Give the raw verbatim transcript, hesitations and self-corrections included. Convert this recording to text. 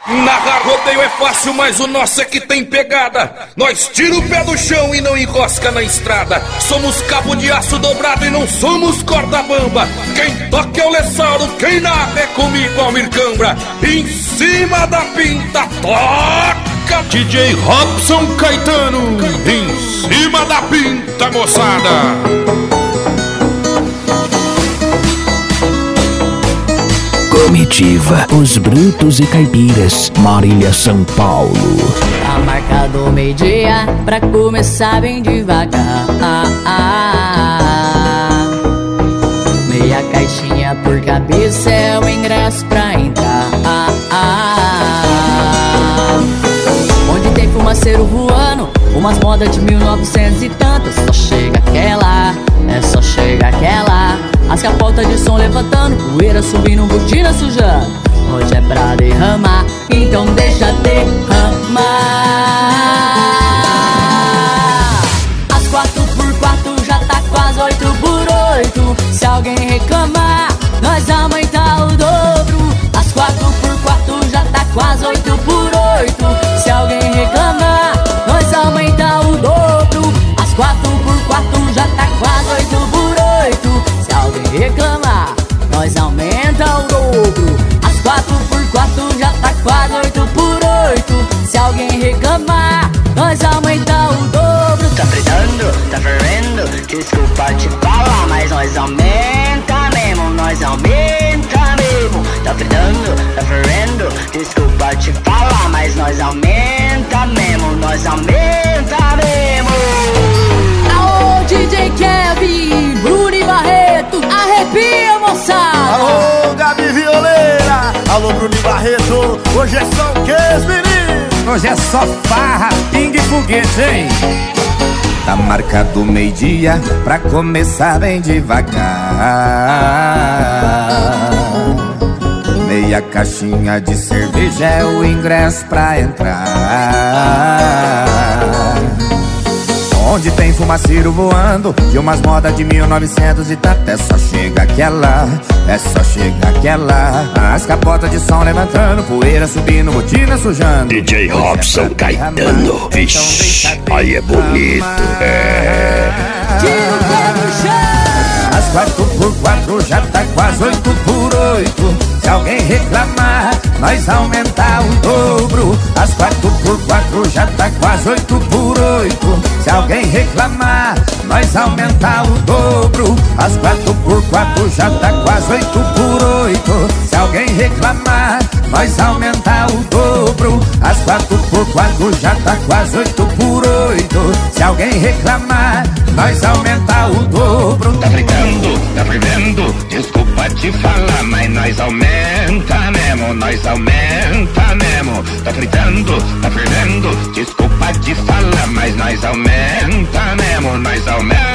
Narrar rodeio é fácil, mas o nosso é que tem pegada. Nós tira o pé do chão e não enrosca na estrada. Somos cabo de aço dobrado e não somos corda bamba. Quem toca é o Lessauro, quem narra é comigo, Almir Cambra. Em cima da pinta, toca D J Robson Caetano. Em cima da pinta, moçada. Comitiva, os brutos e caipiras, Marília, São Paulo. Tá marcado meio-dia pra começar bem devagar. ah, ah, ah. Meia caixinha por cabeça é o ingresso pra entrar. ah, ah, ah. Onde tem fumaceiro voando, umas modas de mil e novecentos e tantas. Só chega aquela, é só chega aquela. As capotas de som levantando, poeira subindo, botina sujando. Hoje é pra derramar, então deixa derramar. As quatro por quatro já tá quase oito por oito. Se alguém reclamar, nós aumentar o dobro. As quatro por quatro já tá quase oito por oito. Se alguém reclamar, nós aumentar o dobro. As quatro por quatro já tá quase oito por oito. Se alguém reclamar, nós aumenta o dobro. As quatro por quatro já tá quase oito por oito. Se alguém reclamar, nós aumenta o dobro. Tá fritando, tá fervendo, desculpa te falar, mas nós aumenta mesmo, nós aumenta mesmo. Tá fritando, tá fervendo, desculpa te falar, mas nós aumenta mesmo, nós aumenta mesmo. Aô, D J Kevin, Bruno e Barreto, arrepia, moçada. Alô, Gabi Violeira, alô, Bruno e Barreto. Hoje é só o que, menino? Hoje é só farra, pingue e foguete, hein? Tá marcado meio-dia pra começar bem devagar. Meia caixinha de cerveja é o ingresso pra entrar. Onde tem fumaceiro voando e umas modas de mil e novecentos e tanto. É só chega aquela, é só chega aquela. As capotas de som levantando, poeira subindo, botina sujando. D J Robson Caetano, vixe, aí é bonito. É. As quatro por quatro já tá quase oito por oito. Se alguém reclamar, nós aumentar o dobro. As quatro por quatro já tá quase oito por oito. Se alguém reclamar, nós aumentar o dobro. As quatro por quatro já tá quase oito por oito. Se alguém reclamar, nós aumentar o dobro. As quatro por quatro já tá quase oito por oito. Se alguém reclamar, nós aumentar o dobro. Tá fritando, tá fervendo, desculpa te falar, mas nós aumenta mesmo, nós aumenta mesmo. Tá fritando, tá fervendo, desculpa te falar, mas nós aumenta mesmo, nós aumenta.